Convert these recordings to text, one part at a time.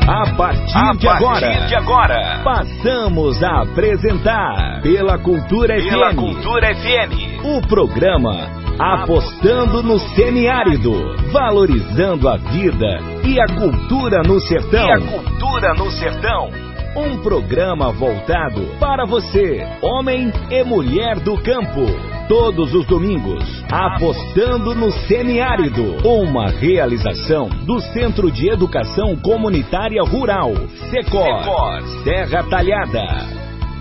A partir de agora, passamos a apresentar pela Cultura FM, o programa Apostando no Semiárido, valorizando a vida e a cultura no sertão. Um programa voltado para você, homem e mulher do campo. Todos os domingos, Apostando no Semiárido. Uma realização do Centro de Educação Comunitária Rural, Secor, Serra Talhada.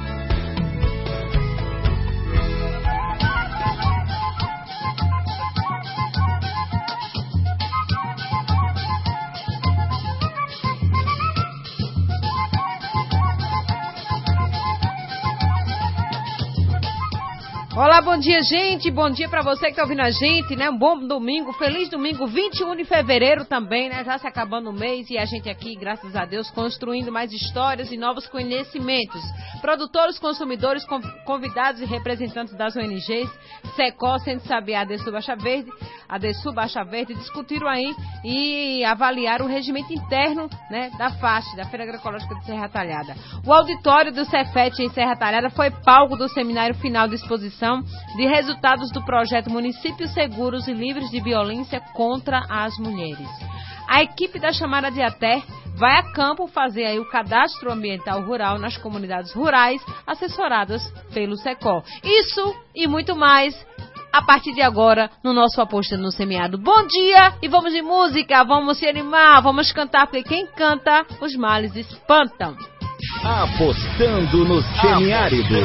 Olá, bom dia, gente. Bom dia para você que está ouvindo a gente, né? Um bom domingo, feliz domingo, 21 de fevereiro também, né? Já se acabando o mês e a gente aqui, graças a Deus, construindo mais histórias e novos conhecimentos. Produtores, consumidores, convidados e representantes das ONGs, Secor, Centro Sabiá, Adesul Baixa Verde, discutiram aí e avaliaram o regimento interno, né, da FAST, da Feira Agroecológica de Serra Talhada. O auditório do Cefet em Serra Talhada foi palco do seminário final de exposição de resultados do projeto Municípios Seguros e Livres de Violência contra as Mulheres. A equipe da Chamada de Até vai a campo fazer aí o cadastro ambiental rural nas comunidades rurais assessoradas pelo Secor. Isso e muito mais a partir de agora no nosso Apostando no Semiárido. Bom dia e vamos de música, vamos se animar, vamos cantar, porque quem canta, os males espantam. Apostando no Semiárido.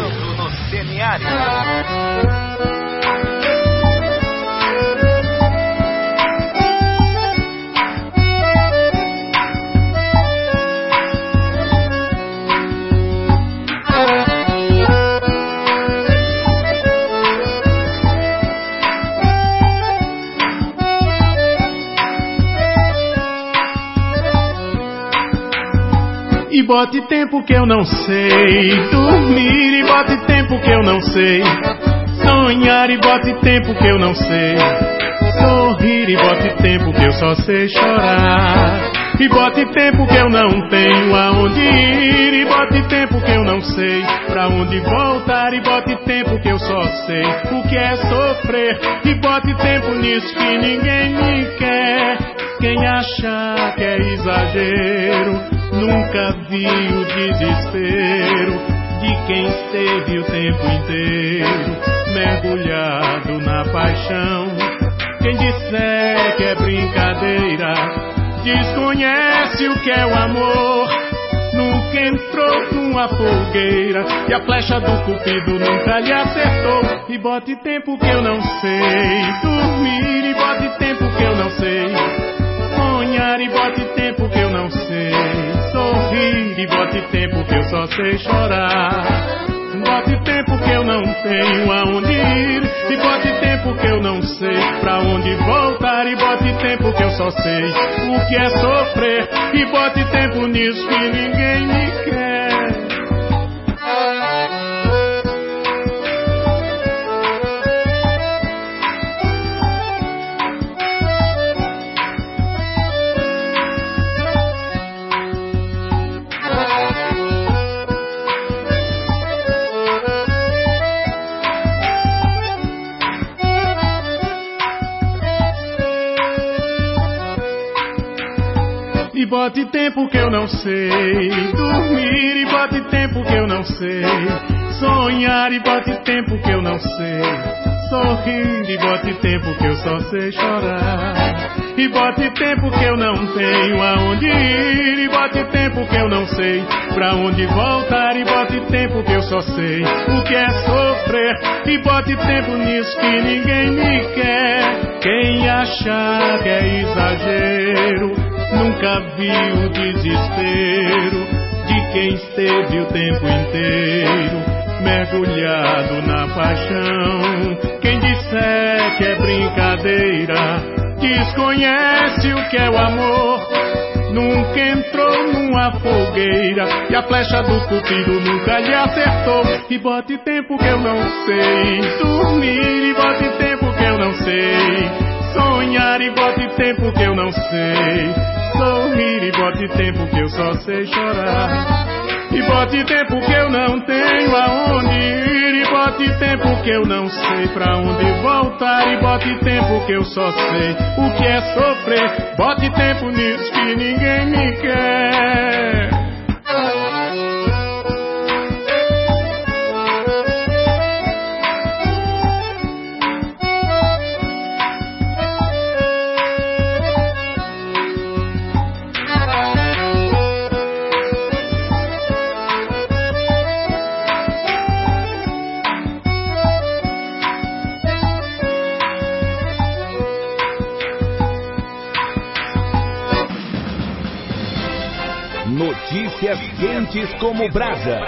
E bote tempo que eu não sei dormir, e bote tempo que eu não sei sonhar, e bote tempo que eu não sei sorrir, e bote tempo que eu só sei chorar, e bote tempo que eu não tenho aonde ir, e bote tempo que eu não sei pra onde voltar, e bote tempo que eu só sei o que é sofrer, e bote tempo nisso que ninguém me quer. Quem achar que é exagero nunca viu o desespero de quem esteve o tempo inteiro mergulhado na paixão. Quem disser que é brincadeira desconhece o que é o amor. Nunca entrou numa fogueira e a flecha do cupido nunca lhe acertou. E bote tempo que eu não sei dormir, e bote tempo que eu não sei sonhar, e bote tempo que eu não sei sorrir, e bote tempo que eu só sei chorar, bote tempo que eu não tenho aonde ir, e bote tempo que eu não sei pra onde voltar, e bote tempo que eu só sei o que é sofrer, e bote tempo nisso que ninguém me quer. E bote tempo que eu não sei dormir, e bote tempo que eu não sei sonhar, e bote tempo que eu não sei sorrir, e bote tempo que eu só sei chorar, e bote tempo que eu não tenho aonde ir, e bote tempo que eu não sei pra onde voltar, e bote tempo que eu só sei o que é sofrer, e bote tempo nisso que ninguém me quer. Quem achar que é exagero nunca viu o desespero de quem esteve o tempo inteiro mergulhado na paixão. Quem disser que é brincadeira desconhece o que é o amor. Nunca entrou numa fogueira e a flecha do cupido nunca lhe acertou. E bote tempo que eu não sei dormir, e bote tempo que eu não sei sonhar, e bote tempo que eu não sei sorrir, dormir e bote tempo que eu só sei chorar. E bote tempo que eu não tenho aonde ir. E bote tempo que eu não sei pra onde voltar. E bote tempo que eu só sei o que é sofrer. Bote tempo nisso que ninguém me quer. Notícias quentes como brasa.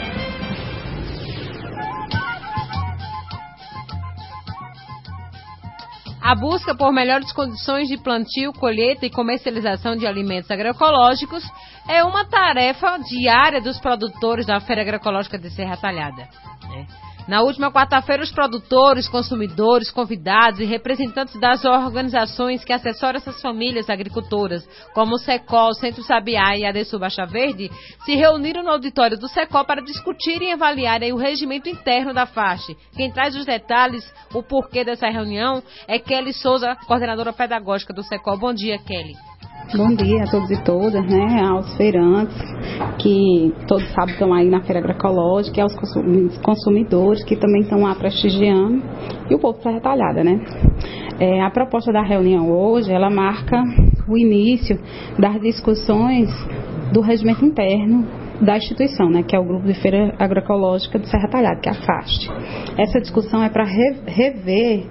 A busca por melhores condições de plantio, colheita e comercialização de alimentos agroecológicos é uma tarefa diária dos produtores da Feira Agroecológica de Serra Talhada. Na última quarta-feira, os produtores, consumidores, convidados e representantes das organizações que assessoram essas famílias agricultoras, como o SECOL, Centro Sabiá e ADESUR Baixa Verde, se reuniram no auditório do SECOL para discutirem e avaliarem o regimento interno da FAST. Quem traz os detalhes, o porquê dessa reunião, é Kelly Souza, coordenadora pedagógica do SECOL. Bom dia, Kelly. Bom dia a todos e todas, né, aos feirantes, que todos sabem estão aí na Feira Agroecológica, e aos consumidores que também estão lá prestigiando, e o povo Serra Talhada, né. A proposta da reunião hoje, ela marca o início das discussões do regimento interno da instituição, né, que é o Grupo de Feira Agroecológica de Serra Talhada, que é a FAST. Essa discussão é para rever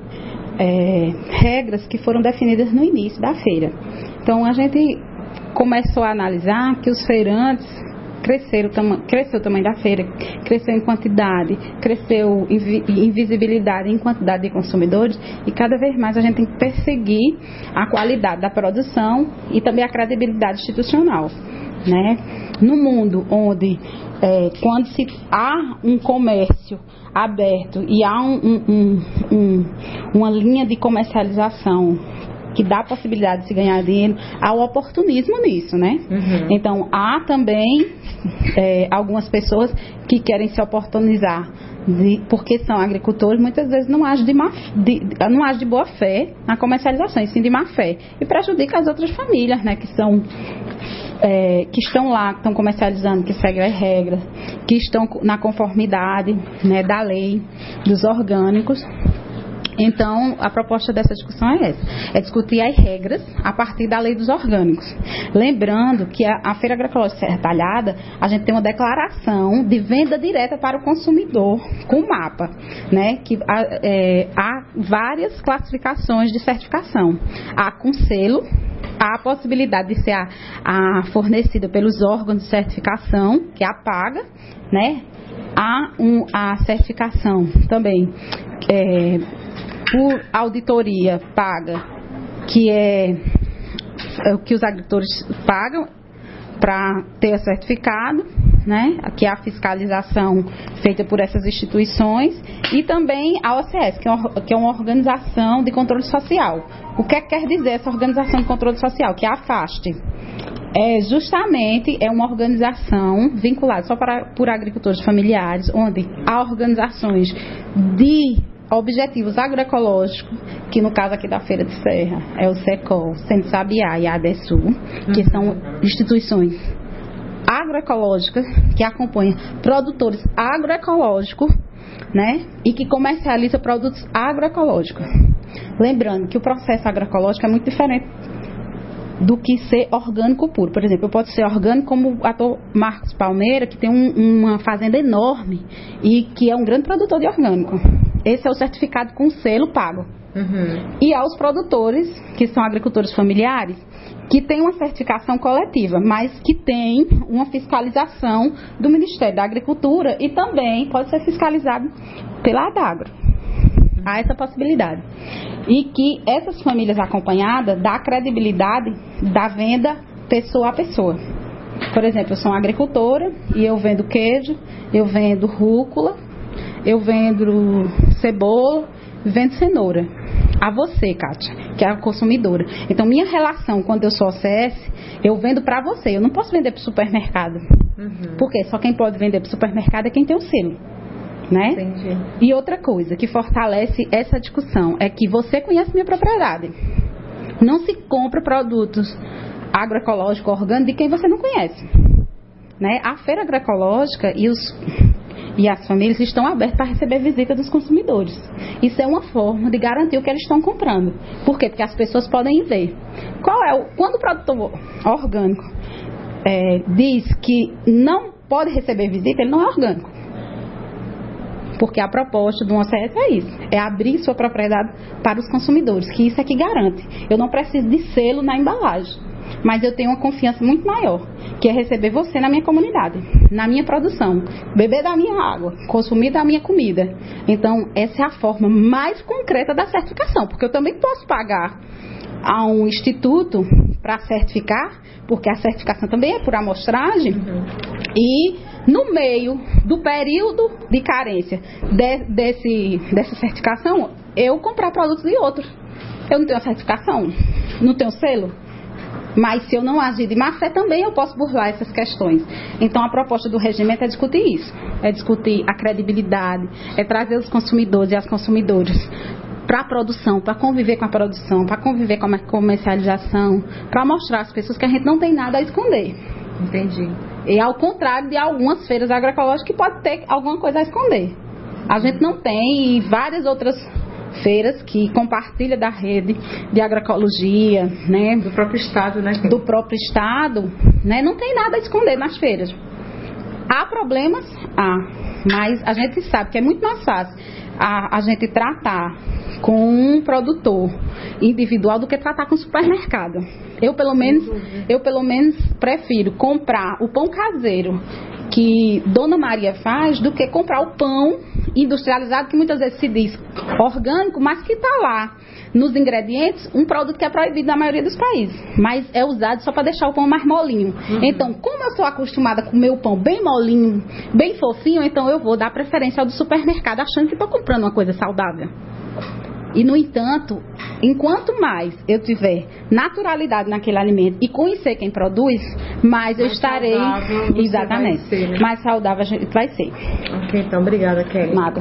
regras que foram definidas no início da feira. Então a gente começou a analisar que os feirantes cresceu o tamanho da feira, cresceu em quantidade, cresceu em visibilidade, em quantidade de consumidores, e cada vez mais a gente tem que perseguir a qualidade da produção e também a credibilidade institucional, né? No mundo onde quando há um comércio aberto e há uma linha de comercialização que dá a possibilidade de se ganhar dinheiro, há o oportunismo nisso, né? Uhum. Então, há também algumas pessoas que querem se oportunizar porque são agricultores, muitas vezes não agem de boa fé na comercialização, e sim de má fé, e prejudica as outras famílias, né, que estão lá, que estão comercializando, que seguem as regras, que estão na conformidade, né, da lei, dos orgânicos. Então, a proposta dessa discussão é essa, é discutir as regras a partir da lei dos orgânicos. Lembrando que a Feira Agroecológica Serra Talhada, a gente tem uma declaração de venda direta para o consumidor, com mapa, né? Que há várias classificações de certificação. Há com selo, há a possibilidade de ser fornecida pelos órgãos de certificação, que é a PAGA, né? Há a certificação também por auditoria paga, que é o que os agricultores pagam para ter certificado, né? Que é a fiscalização feita por essas instituições, e também a OCS, que é uma organização de controle social. O que quer dizer essa organização de controle social? Que é a FAST. Justamente é uma organização vinculada só por agricultores familiares, onde há organizações de objetivos agroecológicos, que no caso aqui da Feira de Serra é o SECOL, Centro Sabiá e a ADESUR, que são instituições agroecológicas que acompanham produtores agroecológicos, né, e que comercializam produtos agroecológicos. Lembrando que o processo agroecológico é muito diferente do que ser orgânico puro. Por exemplo, eu posso ser orgânico como o ator Marcos Palmeira, que tem uma fazenda enorme e que é um grande produtor de orgânico. Esse é o certificado com selo pago. Uhum. E aos produtores, que são agricultores familiares, que têm uma certificação coletiva, mas que tem uma fiscalização do Ministério da Agricultura e também pode ser fiscalizado pela Adagro. Há essa possibilidade. E que essas famílias acompanhadas dá credibilidade da venda pessoa a pessoa. Por exemplo, eu sou uma agricultora e eu vendo queijo, eu vendo rúcula, eu vendo cebola, vendo cenoura. a você, Kátia, que é a consumidora. Então, minha relação, quando eu sou OCS, eu vendo para você. Eu não posso vender para o supermercado. Porque só quem pode vender para o supermercado é quem tem o selo. Né? Entendi. E outra coisa que fortalece essa discussão é que você conhece minha propriedade. Não se compra produtos agroecológicos, orgânicos de quem você não conhece. Né? A feira agroecológica e as famílias estão abertas para receber visita dos consumidores. Isso é uma forma de garantir o que eles estão comprando. Por quê? Porque as pessoas podem ver. Quando o produtor orgânico diz que não pode receber visita, ele não é orgânico. Porque a proposta do OCS é isso, é abrir sua propriedade para os consumidores, que isso é que garante. Eu não preciso de selo na embalagem, mas eu tenho uma confiança muito maior, que é receber você na minha comunidade, na minha produção, beber da minha água, consumir da minha comida. Então, essa é a forma mais concreta da certificação, porque eu também posso pagar a um instituto para certificar, porque a certificação também é por amostragem, e no meio do período de carência dessa certificação, eu comprar produtos de outros. Eu não tenho a certificação, não tenho selo, mas se eu não agir de má fé também eu posso burlar essas questões. Então a proposta do regimento é discutir isso, é discutir a credibilidade, é trazer os consumidores e as consumidoras para a produção, para conviver com a produção, para conviver com a comercialização, para mostrar às pessoas que a gente não tem nada a esconder. Entendi. E ao contrário de algumas feiras agroecológicas que pode ter alguma coisa a esconder. A gente não tem, e várias outras feiras que compartilham da rede de agroecologia, né? Do próprio estado, né? Do próprio estado, né? Não tem nada a esconder nas feiras. Há problemas? Há. Mas a gente sabe que é muito mais fácil a gente tratar com um produtor individual do que tratar com um supermercado. Eu pelo menos prefiro comprar o pão caseiro que Dona Maria faz do que comprar o pão industrializado, que muitas vezes se diz orgânico, mas que está lá nos ingredientes um produto que é proibido na maioria dos países, mas é usado só para deixar o pão mais molinho. Então, como eu sou acostumada a comer o pão bem molinho, bem fofinho, então eu vou dar preferência ao do supermercado, achando que estou comprando uma coisa saudável. E, no entanto, enquanto mais eu tiver naturalidade naquele alimento e conhecer quem produz, mais eu estarei... Exatamente. Ser, né? Mais saudável a gente vai ser. Ok, então, obrigada, Kelly. Nada.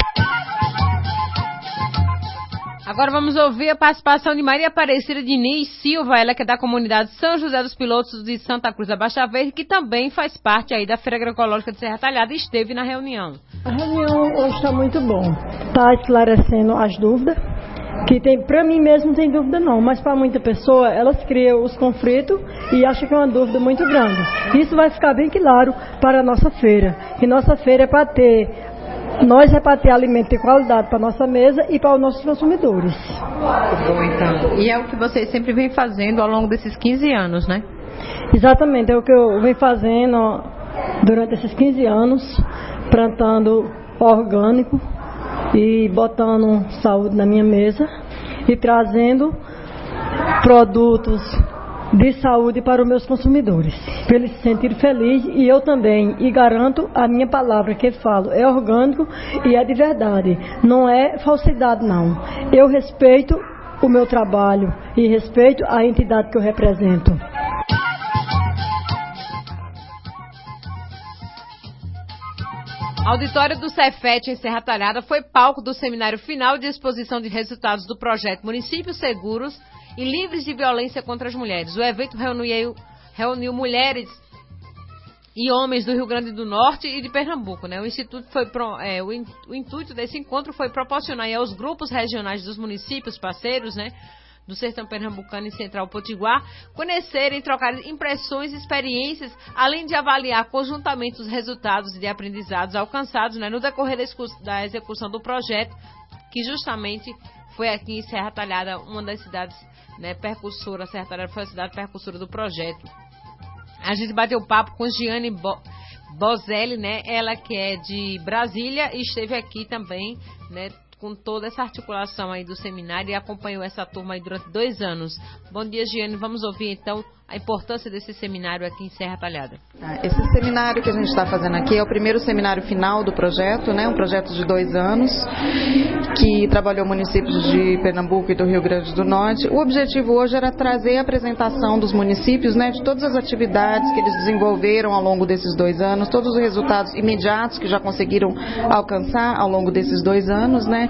Agora vamos ouvir a participação de Maria Aparecida Diniz Silva, ela que é da comunidade São José dos Pilotos de Santa Cruz da Baixa Verde, que também faz parte aí da Feira Agroecológica de Serra Talhada e esteve na reunião. A reunião hoje está muito bom. Está esclarecendo as dúvidas, que tem, para mim mesmo não tem dúvida não, mas para muita pessoa elas criam os conflitos e acham que é uma dúvida muito grande. Isso vai ficar bem claro para a nossa feira. E nossa feira é para ter... Nós é para ter alimento de qualidade para a nossa mesa e para os nossos consumidores. Bom, então. E é o que vocês sempre vêm fazendo ao longo desses 15 anos, né? Exatamente, é o que eu venho fazendo durante esses 15 anos, plantando orgânico e botando saúde na minha mesa e trazendo produtos de saúde para os meus consumidores, para eles se sentirem felizes, e eu também, e garanto a minha palavra que falo, é orgânico e é de verdade, não é falsidade não. Eu respeito o meu trabalho e respeito a entidade que eu represento. Auditório do Cefet em Serra Talhada foi palco do seminário final de exposição de resultados do projeto Municípios Seguros e Livres de Violência contra as Mulheres. O evento reuniu mulheres e homens do Rio Grande do Norte e de Pernambuco, né? O intuito desse encontro foi proporcionar aos grupos regionais dos municípios parceiros, né, do Sertão Pernambucano e Central Potiguar, conhecerem, trocar impressões e experiências, além de avaliar conjuntamente os resultados de aprendizados alcançados, né, no decorrer da execução do projeto, que justamente foi aqui em Serra Talhada, uma das cidades, né, percursora. Serra Talhada foi a cidade percursora do projeto. A gente bateu papo com Giane Bozelli, né, ela que é de Brasília e esteve aqui também, né, com toda essa articulação aí do seminário e acompanhou essa turma aí durante 2 anos. Bom dia, Giane. Vamos ouvir então a importância desse seminário aqui em Serra Talhada? Esse seminário que a gente está fazendo aqui é o primeiro seminário final do projeto, né? Um projeto de 2 anos que trabalhou municípios de Pernambuco e do Rio Grande do Norte. O objetivo hoje era trazer a apresentação dos municípios, né? De todas as atividades que eles desenvolveram ao longo desses 2 anos, todos os resultados imediatos que já conseguiram alcançar ao longo desses 2 anos, né?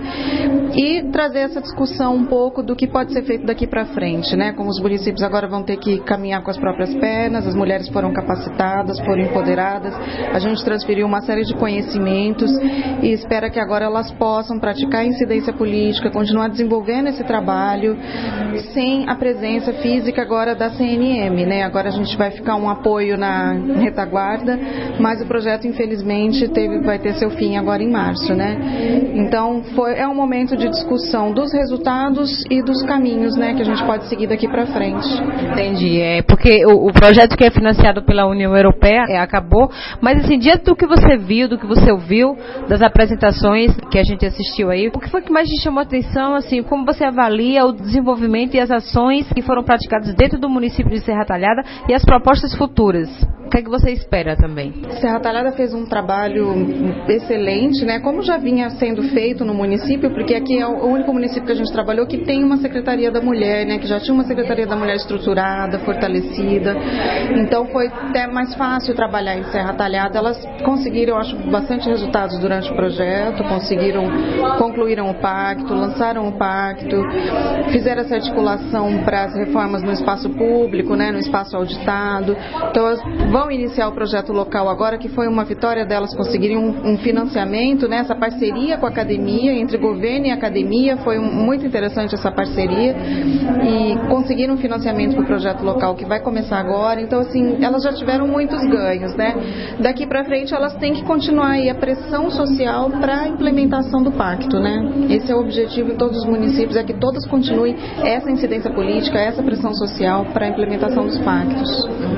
E trazer essa discussão um pouco do que pode ser feito daqui para frente, né? Como os municípios agora vão ter que caminhar com as próprias pernas, as mulheres foram capacitadas, foram empoderadas, a gente transferiu uma série de conhecimentos e espera que agora elas possam praticar a incidência política, continuar desenvolvendo esse trabalho sem a presença física agora da CNM, né? Agora a gente vai ficar um apoio na retaguarda, mas o projeto infelizmente vai ter seu fim agora em março, né? Então é um momento de discussão dos resultados e dos caminhos, né, que a gente pode seguir daqui para frente. Entendi, porque o projeto que é financiado pela União Europeia acabou, mas assim, diante do que você viu, do que você ouviu, das apresentações que a gente assistiu aí, o que foi que mais te chamou a atenção, assim, como você avalia o desenvolvimento e as ações que foram praticadas dentro do município de Serra Talhada e as propostas futuras? O que é que você espera também? Serra Talhada fez um trabalho excelente, né? Como já vinha sendo feito no município, porque aqui é o único município que a gente trabalhou que tem uma Secretaria da Mulher, né? Que já tinha uma Secretaria da Mulher estruturada, fortalecida. Então foi até mais fácil trabalhar em Serra Talhada. Elas conseguiram, eu acho, bastante resultados durante o projeto, concluíram o pacto, lançaram o pacto, fizeram essa articulação para as reformas no espaço público, né? No espaço auditado. Então elas vão iniciar o projeto local agora, que foi uma vitória delas conseguirem um financiamento, né? Essa parceria com a academia, entre governo e academia, foi muito interessante essa parceria e conseguiram um financiamento para o projeto local que vai começar agora. Então, assim, elas já tiveram muitos ganhos, né? Daqui para frente elas têm que continuar aí a pressão social para a implementação do pacto, né? Esse é o objetivo em todos os municípios, é que todos continuem essa incidência política, essa pressão social para a implementação dos pactos.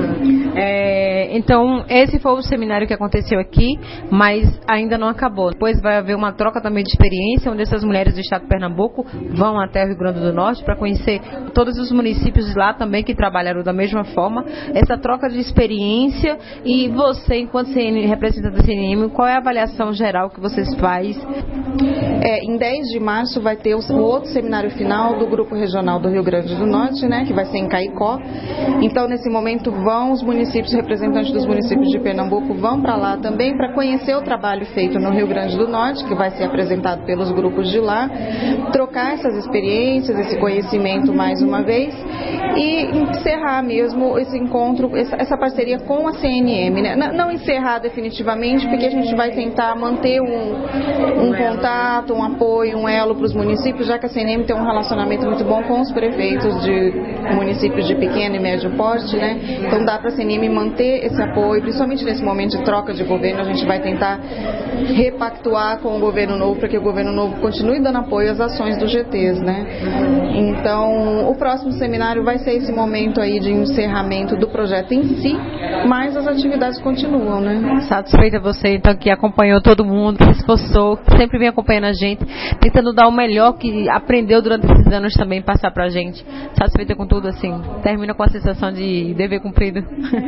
Então, esse foi o seminário que aconteceu aqui, mas ainda não acabou. Depois vai haver uma troca também de experiência, onde essas mulheres do estado de Pernambuco vão até o Rio Grande do Norte para conhecer todos os municípios lá também que trabalharam da mesma forma. Essa troca de experiência, e você, enquanto representante da CNM, qual é a avaliação geral que vocês fazem? Em 10 de março vai ter o outro seminário final do Grupo Regional do Rio Grande do Norte, né, que vai ser em Caicó. Então, nesse momento, vão os municípios, representantes dos municípios de Pernambuco, vão para lá também para conhecer o trabalho feito no Rio Grande do Norte, que vai ser apresentado pelos grupos de lá, trocar essas experiências, esse conhecimento mais uma vez e encerrar mesmo esse encontro, essa parceria com a CNM, né? Não encerrar definitivamente, porque a gente vai tentar manter um contato, um apoio, um elo para os municípios, já que a CNM tem um relacionamento muito bom com os prefeitos de municípios de pequeno e médio porte, né? Então dá para a CNM manter esse apoio, principalmente nesse momento de troca de governo. A gente vai tentar repactuar com o governo novo para que o governo novo continue dando apoio às ações do GTs, né? Então, o próximo seminário vai ser esse momento aí de encerramento do projeto em si, mas as atividades continuam, né? Satisfeita você, então, que acompanhou todo mundo, que se esforçou, que sempre vem acompanhando a gente, tentando dar o melhor que aprendeu durante esses anos também, passar pra gente. Satisfeita com tudo, assim, termina com a sensação de dever cumprido.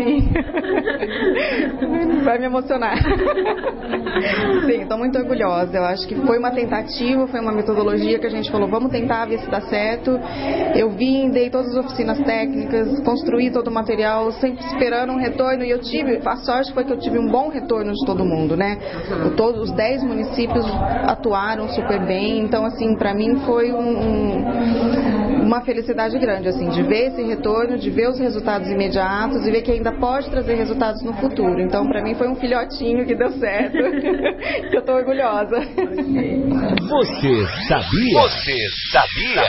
Vai me emocionar. Sim, estou muito orgulhosa. Eu acho que foi uma tentativa, foi uma metodologia que a gente falou, vamos tentar ver se dá certo. Eu dei todas as oficinas técnicas, construí todo o material, sempre esperando um retorno, e a sorte foi que eu tive um bom retorno de todo mundo, né? Todos os 10 municípios atuaram super bem, então, assim, para mim foi uma felicidade grande, assim, de ver esse retorno, de ver os resultados imediatos e ver que ainda pode trazer resultados no futuro. Então, para mim foi um filhotinho que deu certo, que eu tô orgulhosa. Você sabia? Você sabia?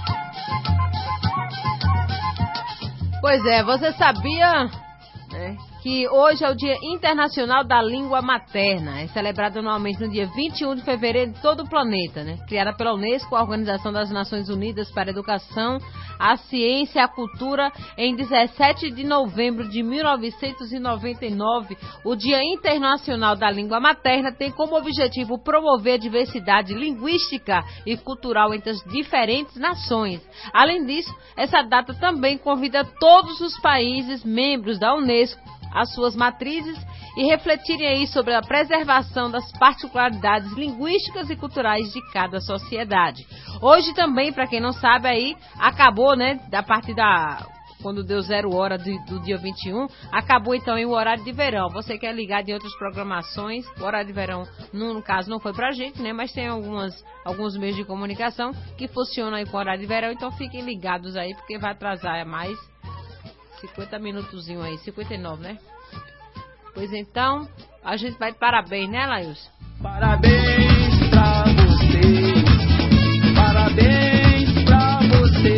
Pois é, você sabia que hoje é o Dia Internacional da Língua Materna. É celebrado anualmente no dia 21 de fevereiro em todo o planeta, né? Criada pela Unesco, a Organização das Nações Unidas para a Educação, a Ciência e a Cultura, em 17 de novembro de 1999, o Dia Internacional da Língua Materna tem como objetivo promover a diversidade linguística e cultural entre as diferentes nações. Além disso, essa data também convida todos os países membros da Unesco as suas matrizes e refletirem aí sobre a preservação das particularidades linguísticas e culturais de cada sociedade. Hoje também, para quem não sabe, aí acabou, né, a partir da... quando deu 0 hora do dia 21, acabou então em o horário de verão. Você quer ligar de outras programações, o horário de verão, no caso, não foi pra gente, né? Mas tem alguns meios de comunicação que funcionam aí com o horário de verão, então fiquem ligados aí, porque vai atrasar mais 50 minutozinho aí, 59, né? Pois então, a gente vai de parabéns, né, Laílson? Parabéns pra você, parabéns pra você,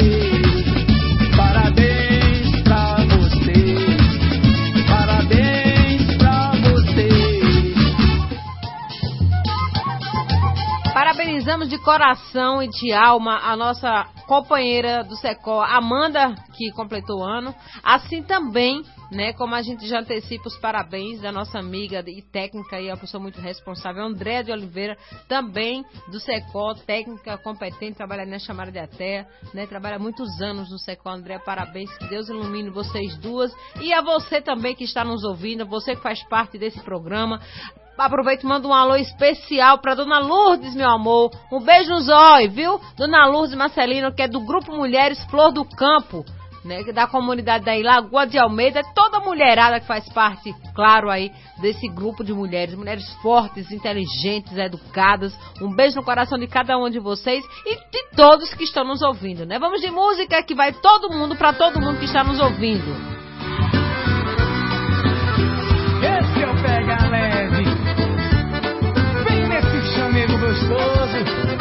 parabéns pra você, parabéns pra você. Parabenizamos de coração e de alma a nossa companheira do SECOL, Amanda, que completou o ano. Assim também, né, como a gente já antecipa os parabéns da nossa amiga e técnica e uma pessoa muito responsável, Andréa de Oliveira, também do SECOL, técnica competente, trabalha na chamada de Atea, né, trabalha muitos anos no SECOL. Andréa, parabéns, que Deus ilumine vocês duas e a você também que está nos ouvindo, você que faz parte desse programa. Aproveito e mando um alô especial para Dona Lourdes, meu amor. Um beijo no zóio, viu? Dona Lourdes Marcelino, que é do Grupo Mulheres Flor do Campo, né? Da comunidade daí, Lagoa de Almeida. Toda mulherada que faz parte, claro, aí, desse grupo de mulheres. Mulheres fortes, inteligentes, educadas. Um beijo no coração de cada um de vocês e de todos que estão nos ouvindo, né? Vamos de música que vai todo mundo, para todo mundo que está nos ouvindo. Esse é o Pega Leve. Vem nesse chamego gostoso.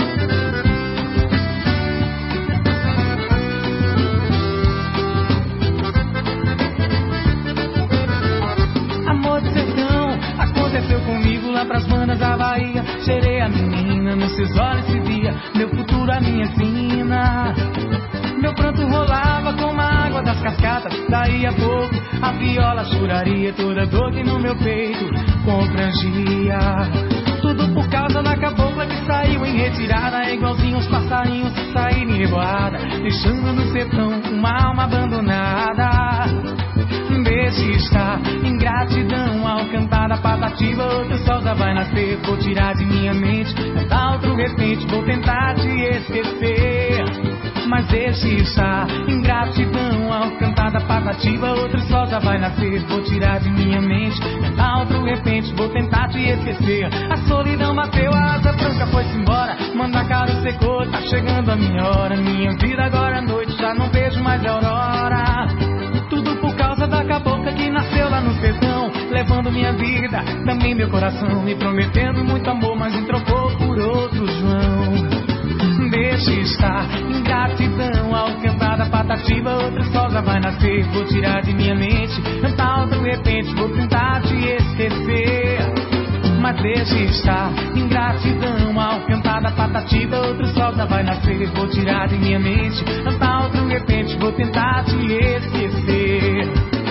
Amor de sertão, aconteceu comigo lá pras manas da Bahia. Cheirei a menina, nos seus olhos se via meu futuro, a minha sina. Meu pranto rolava como a água das cascatas. Daí a pouco a viola choraria, toda dor que no meu peito confrangia. Tudo por causa da cabocla que saiu em retirada, igualzinho os passarinhos que saíram em revoada, deixando no sertão uma alma abandonada. Deixe estar, ingratidão ao cantar da patativa. Outro sol já vai nascer, vou tirar de minha mente. Cantar outro repente, vou tentar te esquecer. Mas deixe estar, ingratidão ao cantar da patativa. Outro sol já vai nascer, vou tirar de minha mente. Cantar outro repente, vou tentar te esquecer. A solidão bateu, a asa branca foi-se embora. Manda caro secou, tá chegando a minha hora. Minha vida agora à noite, já não vejo mais a aurora. Tudo por causa da cabocla que nasceu lá no sertão, levando minha vida, também meu coração, me prometendo muito amor, mas me trocou por outro João. Deixe estar, ingratidão ao cantar da patativa. Outro sol já vai nascer, vou tirar de minha mente. Cantar outro repente, vou tentar te esquecer. Mas deixe estar, ingratidão ao cantar da patativa. Outro sol já vai nascer, vou tirar de minha mente. Cantar outro repente, vou tentar te esquecer.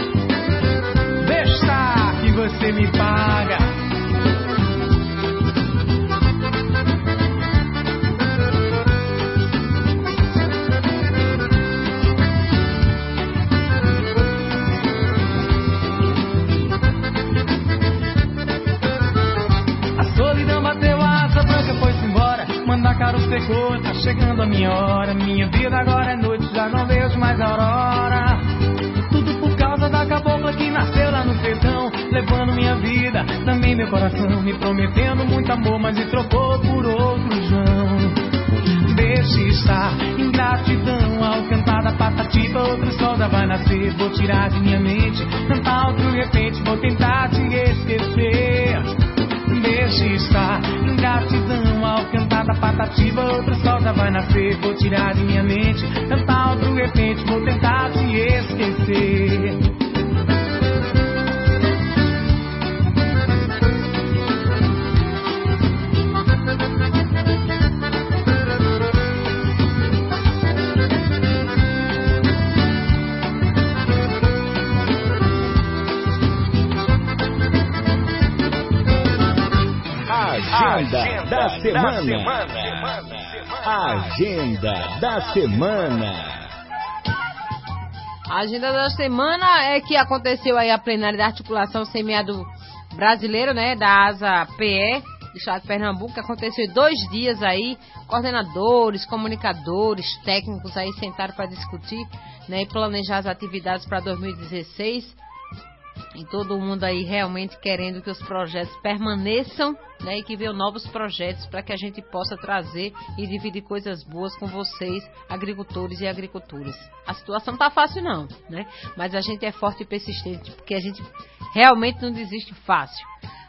Deixa que você me paga. Caro secou, tá chegando a minha hora. Minha vida agora é noite, já não vejo mais a aurora. Tudo por causa da cabocla que nasceu lá no sertão, levando minha vida, também meu coração, me prometendo muito amor, mas me trocou por outro João. Deixe estar, ingratidão ao cantar da patativa. Outro sol já vai nascer, vou tirar de minha mente. Cantar outro repente, vou tentar te esquecer. Deixe estar, ingratidão ao cantar da patativa. Outro sol já vai nascer, vou tirar de minha mente. Cantar outro repente, vou tentar te esquecer. Agenda da semana. Agenda da semana. A agenda da semana é que aconteceu aí a plenária da articulação semiárido brasileiro, né, da ASA PE, do estado de Pernambuco, que aconteceu em 2 dias aí, coordenadores, comunicadores, técnicos aí sentaram para discutir, né, e planejar as atividades para 2016. E todo mundo aí realmente querendo que os projetos permaneçam, né, e que venham novos projetos para que a gente possa trazer e dividir coisas boas com vocês, agricultores e agricultoras. A situação não tá fácil não, né? Mas a gente é forte e persistente, porque a gente realmente não desiste fácil.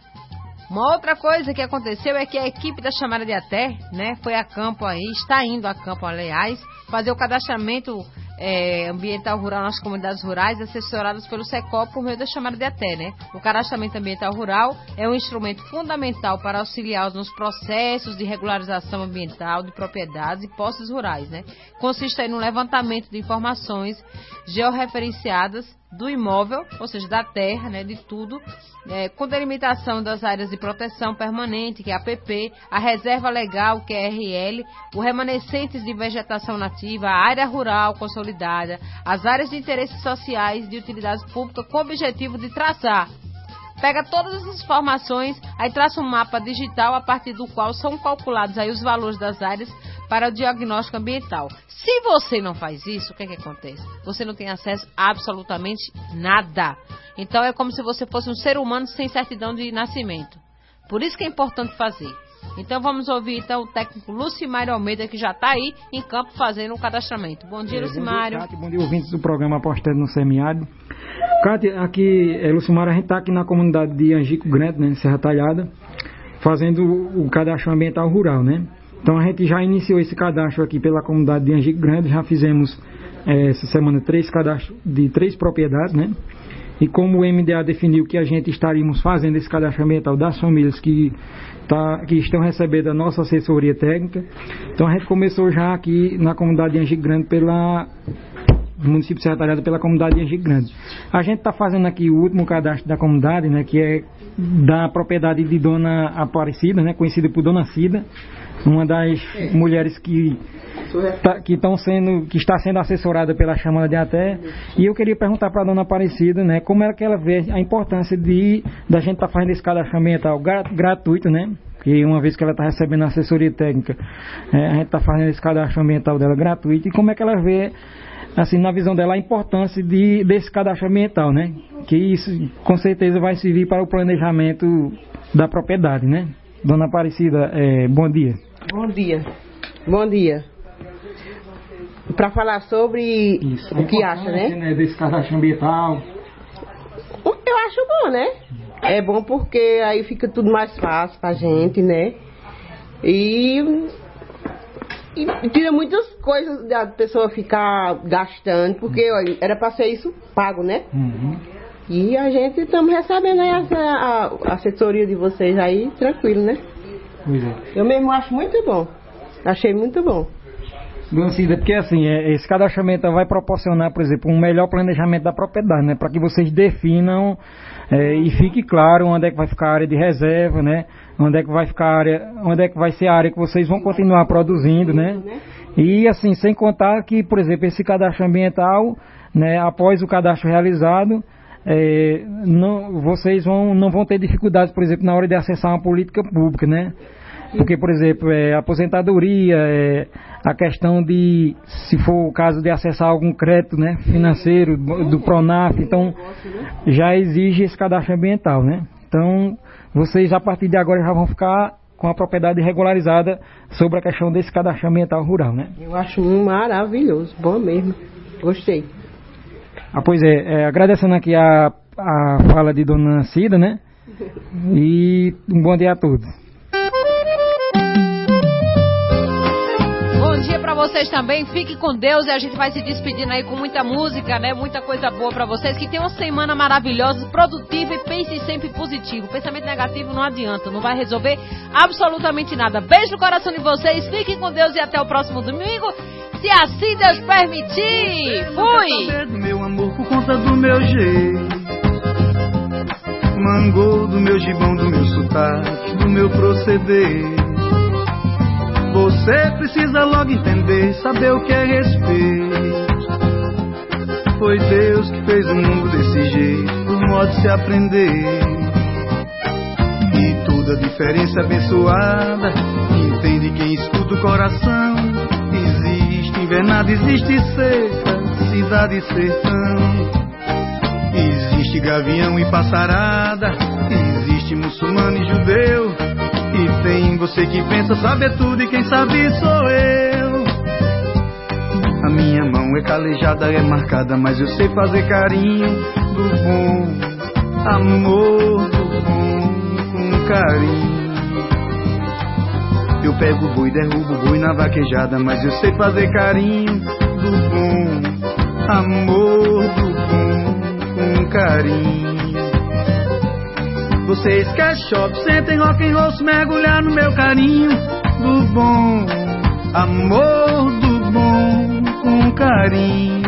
Uma outra coisa que aconteceu é que a equipe da Chamada de Até, né, foi a campo aí, está indo a campo, aliás, fazer o cadastramento ambiental rural nas comunidades rurais, assessoradas pelo SECOP por meio da Chamada de Até, né? O cadastramento ambiental rural é um instrumento fundamental para auxiliar nos processos de regularização ambiental de propriedades e posses rurais, né? Consiste aí no levantamento de informações georreferenciadas do imóvel, ou seja, da terra, né, de tudo, com delimitação das áreas de proteção permanente, que é a APP, a reserva legal, que é a RL, os remanescentes de vegetação nativa, a área rural consolidada, as áreas de interesses sociais de utilidade pública, com o objetivo de traçar. Pega todas essas informações, aí traça um mapa digital a partir do qual são calculados aí os valores das áreas para o diagnóstico ambiental. Se você não faz isso, o que acontece? Você não tem acesso a absolutamente nada. Então é como se você fosse um ser humano sem certidão de nascimento. Por isso que é importante fazer. Então vamos ouvir então o técnico Lucimário Almeida, que já está aí em campo fazendo o cadastramento. Bom dia, Lucimário. Bom dia, Cátia. Bom dia, ouvintes do programa Apostando no Semiárido. Cátia, aqui, Lucimário, a gente está aqui na comunidade de Angico Grande, né, Serra Talhada, fazendo o cadastro ambiental rural, né? Então a gente já iniciou esse cadastro aqui pela comunidade de Angico Grande, já fizemos essa semana 3 cadastros de 3 propriedades, né? E como o MDA definiu que a gente estaríamos fazendo esse cadastro ambiental das famílias que estão recebendo a nossa assessoria técnica, então a gente começou já aqui na comunidade de Angico Grande no município de Serra Talhada, pela comunidade de Angico Grande. A gente está fazendo aqui o último cadastro da comunidade, né, que é da propriedade de Dona Aparecida, né, conhecida por Dona Cida, uma das mulheres que está sendo assessorada pela Chamada de Até. E eu queria perguntar para a Dona Aparecida, né, como é que ela vê a importância da gente estar fazendo esse cadastro ambiental gratuito, né? Porque uma vez que ela está recebendo a assessoria técnica, a gente está fazendo esse cadastro ambiental dela gratuito. E como é que ela vê, assim, na visão dela, a importância desse cadastro ambiental, né? Que isso com certeza vai servir para o planejamento da propriedade, né? Dona Aparecida, bom dia. Bom dia. Bom dia. Para falar sobre isso, o que acha, né? Desse cadastro ambiental. Eu acho bom, né? É bom porque aí fica tudo mais fácil pra gente, né? E tira muitas coisas da pessoa ficar gastando, porque olha, era para ser isso pago, né? Uhum. E a gente estamos recebendo aí a assessoria de vocês aí, tranquilo, né? Pois é. Eu mesmo acho muito bom. Achei muito bom. Dona Cida, porque assim, esse cadastramento vai proporcionar, por exemplo, um melhor planejamento da propriedade, né? Para que vocês definam e fique claro onde é que vai ficar a área de reserva, né? Onde é que vai ser a área que vocês vão continuar produzindo, né? E assim, sem contar que, por exemplo, esse cadastro ambiental, né, após o cadastro realizado, vocês não vão ter dificuldades, por exemplo, na hora de acessar uma política pública, né? Porque, por exemplo, aposentadoria, a questão de, se for o caso de acessar algum crédito, né, financeiro do Pronaf, então já exige esse cadastro ambiental, né? Então, vocês a partir de agora já vão ficar com a propriedade regularizada sobre a questão desse cadastro ambiental rural, né? Eu acho maravilhoso, bom mesmo, gostei. Pois agradecendo aqui a fala de Dona Cida, né? E um bom dia a todos. Bom dia pra vocês também, fique com Deus e a gente vai se despedindo aí com muita música, né? Muita coisa boa pra vocês, que tenham uma semana maravilhosa, produtiva e pense sempre positivo. Pensamento negativo não adianta, não vai resolver absolutamente nada. Beijo no coração de vocês, fiquem com Deus e até o próximo domingo, se assim Deus permitir. Fui! Meu amor, por conta do meu jeito, desmangou do meu gibão, do meu sotaque, do meu proceder. Você precisa logo entender, saber o que é respeito. Foi Deus que fez o mundo desse jeito, do modo de se aprender. E toda diferença abençoada entende quem escuta o coração. Existe invernada, existe seca, cidade e sertão. Existe gavião e passarada, existe muçulmano e judeu. E tem você que pensa saber tudo e quem sabe sou eu. A minha mão é calejada, é marcada, mas eu sei fazer carinho do bom, amor do bom, com carinho. Eu pego o boi, derrubo o boi na vaquejada, mas eu sei fazer carinho do bom, amor do bom, com carinho. Vocês querem shop, sentem rock and roll, se mergulhar no meu carinho do bom, amor do bom, com carinho.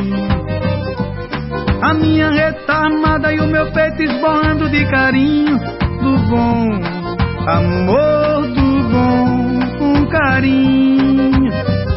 A minha rede tá armada e o meu peito esboando de carinho do bom, amor do bom, com carinho.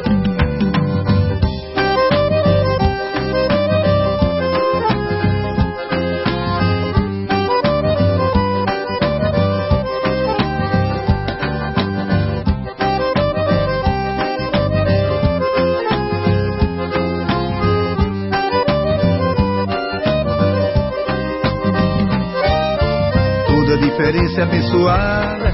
Diferença abençoada.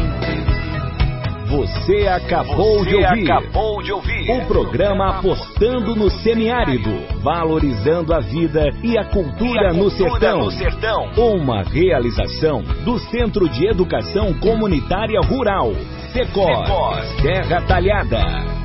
Você acabou de ouvir o programa Apostando no Semiárido, valorizando a vida e a cultura no sertão. Uma realização do Centro de Educação Comunitária Rural, Secos, Terra Talhada.